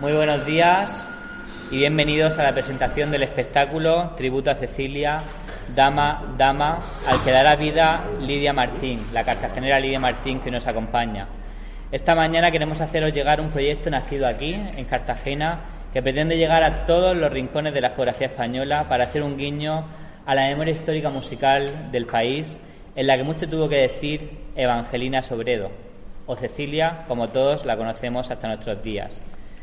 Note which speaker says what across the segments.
Speaker 1: Muy buenos días y bienvenidos a la presentación del espectáculo Tributo a Cecilia, Dama, Dama, al que dará vida Lidia Martín, la cartagenera Lidia Martín, que nos acompaña. Esta mañana queremos haceros llegar un proyecto nacido aquí, en Cartagena, que pretende llegar a todos los rincones de la geografía española para hacer un guiño a la memoria histórica musical del país, en la que mucho tuvo que decir Evangelina Sobredo, o Cecilia, como todos la conocemos hasta nuestros días.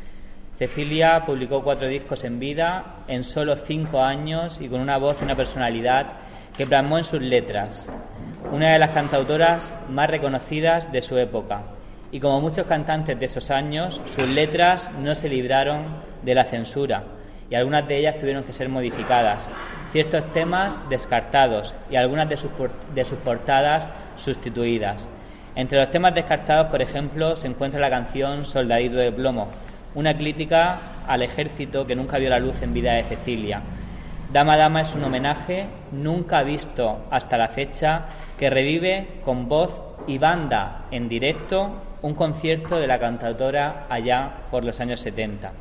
Speaker 1: Cecilia publicó 4 discos en vida, en solo 5 años, y con una voz y una personalidad que plasmó en sus letras. Una de las cantautoras más reconocidas de su época. Y como muchos cantantes de esos años, sus letras no se libraron de la censura, y algunas de ellas tuvieron que ser modificadas. Ciertos temas descartados y algunas de sus portadas sustituidas. Entre los temas descartados, por ejemplo, se encuentra la canción Soldadito de plomo, una crítica al ejército que nunca vio la luz en vida de Cecilia. Dama, Dama es un homenaje nunca visto hasta la fecha, que revive con voz y banda en directo un concierto de la cantautora allá por los años 70,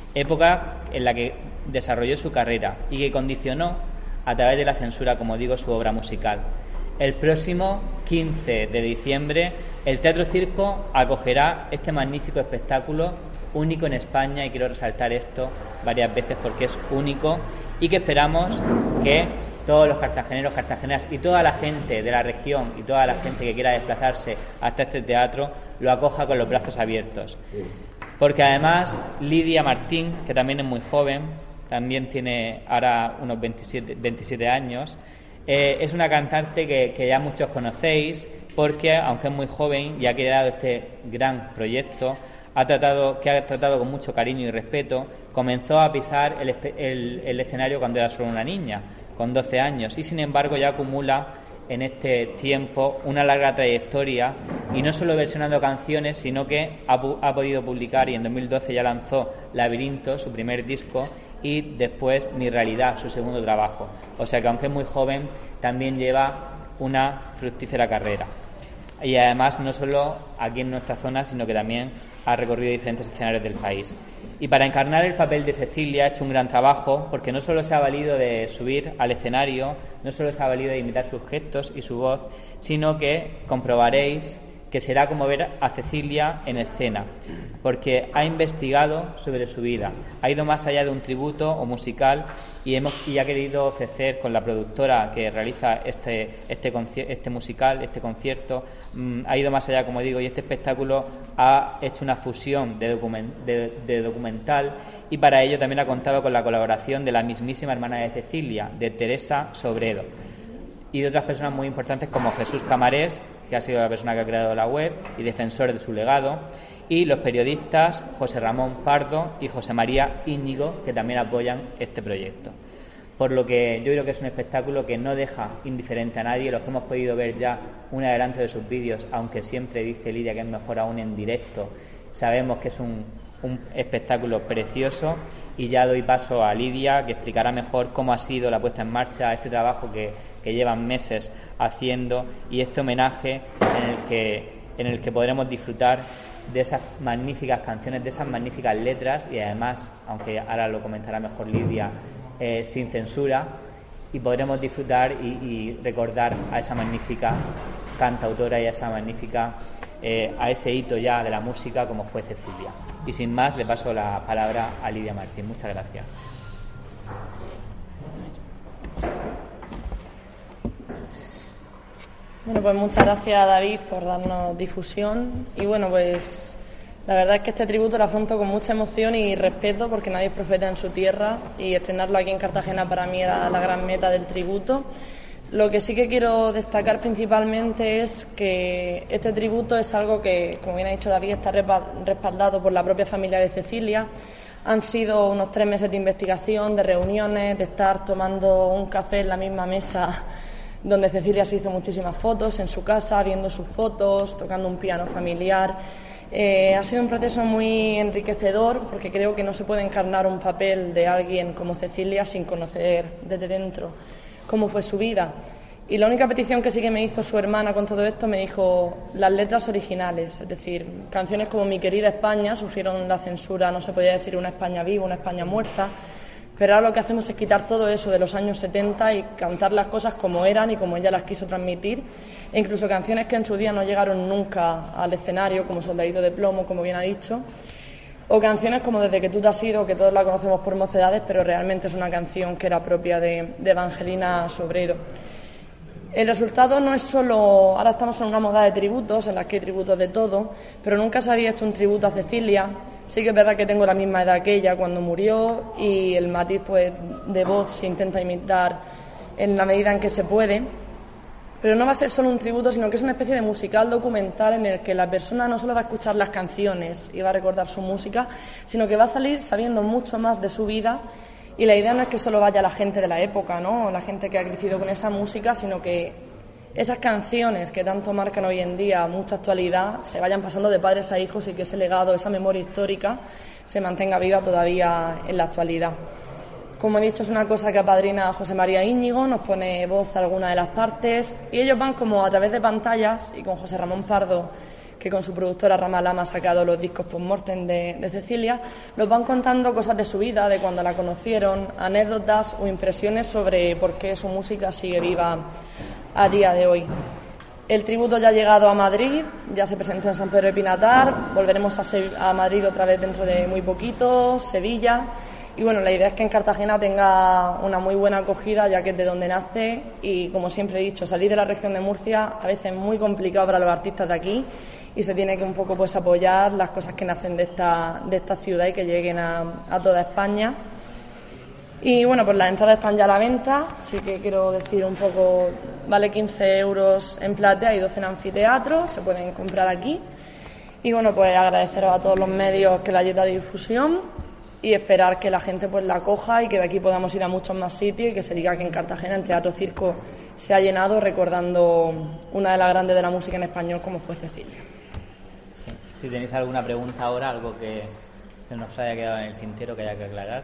Speaker 1: época en la que desarrolló su carrera y que condicionó a través de la censura, como digo, su obra musical. El próximo 15 de diciembre el Teatro Circo acogerá este magnífico espectáculo, único en España, y quiero resaltar esto varias veces porque es único, y que esperamos que todos los cartageneros, cartageneras y toda la gente de la región y toda la gente que quiera desplazarse hasta este teatro lo acoja con los brazos abiertos. Porque además Lidia Martín, que también es muy joven, también tiene ahora unos 27 años, es una cantante que ya muchos conocéis, porque aunque es muy joven y ha creado este gran proyecto, que ha tratado con mucho cariño y respeto, comenzó a pisar el escenario cuando era solo una niña, con 12 años, y sin embargo ya acumula en este tiempo una larga trayectoria, y no solo versionando canciones, sino que ha podido publicar, y en 2012 ya lanzó Laberinto, su primer disco, y después Mi Realidad, su segundo trabajo. O sea que aunque es muy joven, también lleva una fructífera carrera. Y además no solo aquí en nuestra zona, sino que también ha recorrido diferentes escenarios del país. Y para encarnar el papel de Cecilia ha hecho un gran trabajo, porque no solo se ha valido de subir al escenario, no solo se ha valido de imitar sus gestos y su voz, sino que comprobaréis que será como ver a Cecilia en escena, porque ha investigado sobre su vida, ha ido más allá de un tributo o musical, y ha querido ofrecer, con la productora que realiza este musical, este concierto, ha ido más allá, como digo, y este espectáculo ha hecho una fusión de documental, y para ello también ha contado con la colaboración de la mismísima hermana de Cecilia, de Teresa Sobredo, y de otras personas muy importantes como Jesús Camarés, que ha sido la persona que ha creado la web y defensor de su legado, y los periodistas José Ramón Pardo y José María Íñigo, que también apoyan este proyecto. Por lo que yo creo que es un espectáculo que no deja indiferente a nadie. Los que hemos podido ver ya un adelanto de sus vídeos, aunque siempre dice Lidia que es mejor aún en directo, sabemos que es un espectáculo precioso, y ya doy paso a Lidia, que explicará mejor cómo ha sido la puesta en marcha, este trabajo que llevan meses haciendo, y este homenaje en el que podremos disfrutar de esas magníficas canciones, de esas magníficas letras, y además, aunque ahora lo comentará mejor Lidia, sin censura, y podremos disfrutar y recordar a esa magnífica cantautora y a esa magnífica a ese hito ya de la música como fue Cecilia. Y sin más, le paso la palabra a Lidia Martín. Muchas gracias.
Speaker 2: Bueno, pues muchas gracias, David, por darnos difusión. Y bueno, pues la verdad es que este tributo lo afronto con mucha emoción y respeto, porque nadie es profeta en su tierra, y estrenarlo aquí en Cartagena para mí era la gran meta del tributo. Lo que sí que quiero destacar principalmente es que este tributo es algo que, como bien ha dicho David, está respaldado por la propia familia de Cecilia. Han sido unos 3 meses de investigación, de reuniones, de estar tomando un café en la misma mesa donde Cecilia se hizo muchísimas fotos en su casa, viendo sus fotos, tocando un piano familiar. Ha sido un proceso muy enriquecedor, porque creo que no se puede encarnar un papel de alguien como Cecilia sin conocer desde dentro cómo fue su vida. Y la única petición que sí que me hizo su hermana con todo esto, me dijo las letras originales, es decir, canciones como Mi querida España sufrieron la censura, no se podía decir una España viva, una España muerta, pero ahora lo que hacemos es quitar todo eso de los años 70 y cantar las cosas como eran y como ella las quiso transmitir, e incluso canciones que en su día no llegaron nunca al escenario, como Soldadito de plomo, como bien ha dicho, o canciones como Desde que tú te has ido, que todos la conocemos por Mocedades, pero realmente es una canción que era propia de Evangelina Sobrero. El resultado no es solo... Ahora estamos en una moda de tributos, en la que hay tributos de todo, pero nunca se había hecho un tributo a Cecilia. Sí que es verdad que tengo la misma edad que ella cuando murió y el matiz pues, de voz se intenta imitar en la medida en que se puede. Pero no va a ser solo un tributo, sino que es una especie de musical documental en el que la persona no solo va a escuchar las canciones y va a recordar su música, sino que va a salir sabiendo mucho más de su vida. Y la idea no es que solo vaya la gente de la época, ¿no? La gente que ha crecido con esa música, sino que esas canciones que tanto marcan hoy en día mucha actualidad se vayan pasando de padres a hijos y que ese legado, esa memoria histórica se mantenga viva todavía en la actualidad. Como he dicho, es una cosa que apadrina José María Íñigo, nos pone voz a alguna de las partes y ellos van como a través de pantallas y con José Ramón Pardo, que con su productora Ramalama ha sacado los discos post-mortem de Cecilia, nos van contando cosas de su vida, de cuando la conocieron, anécdotas o impresiones sobre por qué su música sigue viva a día de hoy. El tributo ya ha llegado a Madrid, ya se presentó en San Pedro de Pinatar, volveremos a Madrid otra vez dentro de muy poquito, Sevilla, y bueno, la idea es que en Cartagena tenga una muy buena acogida, ya que es de donde nace, y como siempre he dicho, salir de la región de Murcia a veces es muy complicado para los artistas de aquí, y se tiene que un poco pues apoyar las cosas que nacen de esta ciudad y que lleguen a toda España. Y bueno, pues las entradas están ya a la venta, así que quiero decir un poco, vale 15 euros en Platea y 12 en Anfiteatro, se pueden comprar aquí. Y bueno, pues agradeceros a todos los medios que la hayáis dado difusión y esperar que la gente pues la coja y que de aquí podamos ir a muchos más sitios y que se diga que en Cartagena el Teatro Circo se ha llenado recordando una de las grandes de la música en español como fue Cecilia.
Speaker 1: Sí. Si tenéis alguna pregunta ahora, algo que se nos haya quedado en el tintero que haya que aclarar.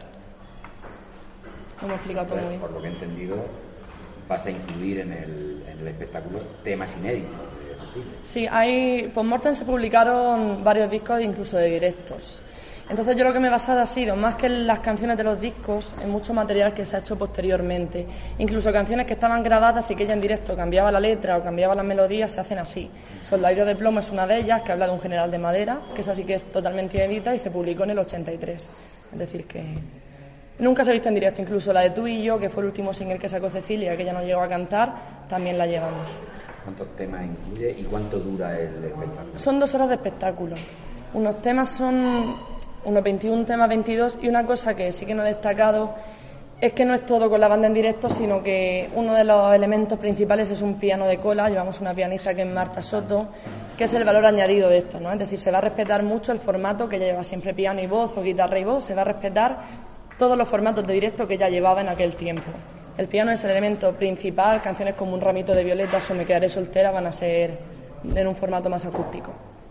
Speaker 2: Lo hemos explicado todo muy bien.
Speaker 3: Por lo que he entendido, vas a incluir en el espectáculo temas inéditos de Cecilia.
Speaker 2: Sí, post-mortem se publicaron varios discos incluso de directos. Entonces yo lo que me he basado ha sido, más que en las canciones de los discos, en mucho material que se ha hecho posteriormente. Incluso canciones que estaban grabadas y que ella en directo cambiaba la letra o cambiaba las melodías, se hacen así. Soldadito de plomo es una de ellas, que habla de un general de madera, que esa sí que es totalmente inédita y se publicó en el 83. Es decir, que nunca se ha visto en directo. Incluso la de Tú y yo, que fue el último single que sacó Cecilia, que ella no llegó a cantar, también la llevamos.
Speaker 3: ¿Cuántos temas incluye y cuánto dura el espectáculo?
Speaker 2: Son 2 horas de espectáculo. Unos temas son unos 21 temas, 22, y una cosa que sí que no he destacado es que no es todo con la banda en directo, sino que uno de los elementos principales es un piano de cola. Llevamos una pianista que es Marta Soto, que es el valor añadido de esto, ¿no? Es decir, se va a respetar mucho el formato que ella lleva siempre, piano y voz o guitarra y voz, se va a respetar todos los formatos de directo que ella llevaba en aquel tiempo. El piano es el elemento principal, canciones como Un ramito de violetas o Me quedaré soltera van a ser en un formato más acústico.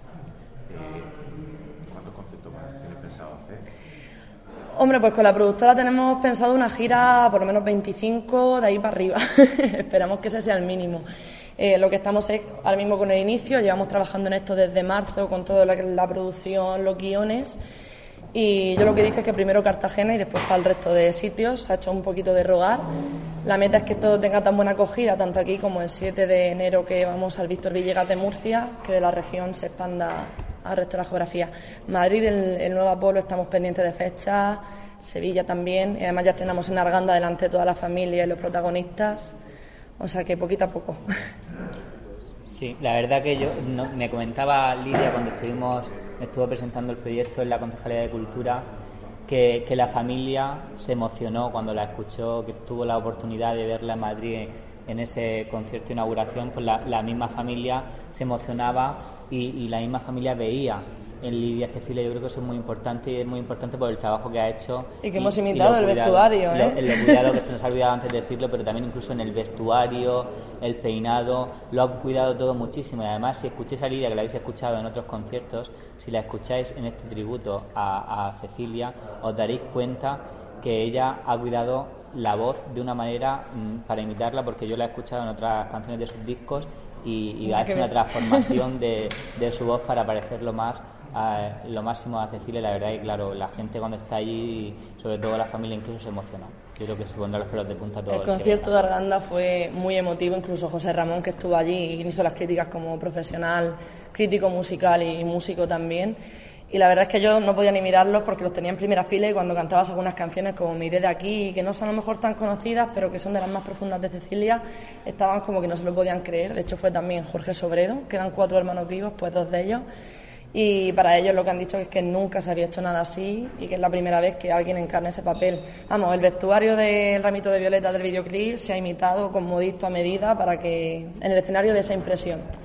Speaker 2: Hombre, pues con la productora tenemos pensado una gira por lo menos 25, de ahí para arriba. Esperamos que ese sea el mínimo. Lo que estamos es ahora mismo con el inicio, llevamos trabajando en esto desde marzo con toda la producción, los guiones, y yo lo que dije es que primero Cartagena y después para el resto de sitios. Se ha hecho un poquito de rogar. La meta es que esto tenga tan buena acogida, tanto aquí como el 7 de enero que vamos al Víctor Villegas de Murcia, que de la región se expanda al resto de la geografía. Madrid, el nuevo Apolo, estamos pendientes de fechas, Sevilla también, y además ya estrenamos en Arganda delante de toda la familia y los protagonistas, o sea que poquito a poco.
Speaker 1: Sí, la verdad que me comentaba Lidia cuando estuvo presentando el proyecto en la Concejalía de Cultura, que la familia se emocionó cuando la escuchó, que tuvo la oportunidad de verla en Madrid en ese concierto de inauguración, pues la misma familia se emocionaba y la misma familia veía en Lidia Cecilia. Yo creo que eso es muy importante, y es muy importante por el trabajo que ha hecho.
Speaker 2: Y que hemos imitado el vestuario,
Speaker 1: el cuidado que se nos ha olvidado antes de decirlo, pero también incluso en el vestuario, el peinado, lo han cuidado todo muchísimo. Y además, si escucháis a Lidia, que la habéis escuchado en otros conciertos, si la escucháis en este tributo a Cecilia, os daréis cuenta que ella ha cuidado la voz de una manera para imitarla, porque yo la he escuchado en otras canciones de sus discos y ha hecho una transformación de su voz para parecer lo máximo a Cecilia. La verdad, y claro, la gente cuando está allí, sobre todo la familia incluso, se emociona. Yo creo que se pondrá los pelos de punta todo.
Speaker 2: El concierto de Arganda fue muy emotivo, incluso José Ramón, que estuvo allí y hizo las críticas como profesional, crítico musical y músico también. Y la verdad es que yo no podía ni mirarlos porque los tenía en primera fila, y cuando cantabas algunas canciones como Me iré de aquí, que no son a lo mejor tan conocidas, pero que son de las más profundas de Cecilia, estaban como que no se lo podían creer. De hecho fue también Jorge Sobrero, quedan 4 hermanos vivos, pues 2 de ellos. Y para ellos lo que han dicho es que nunca se había hecho nada así y que es la primera vez que alguien encarna ese papel. Vamos, el vestuario del ramito de violeta del videoclip se ha imitado con modisto a medida para que en el escenario dé esa impresión.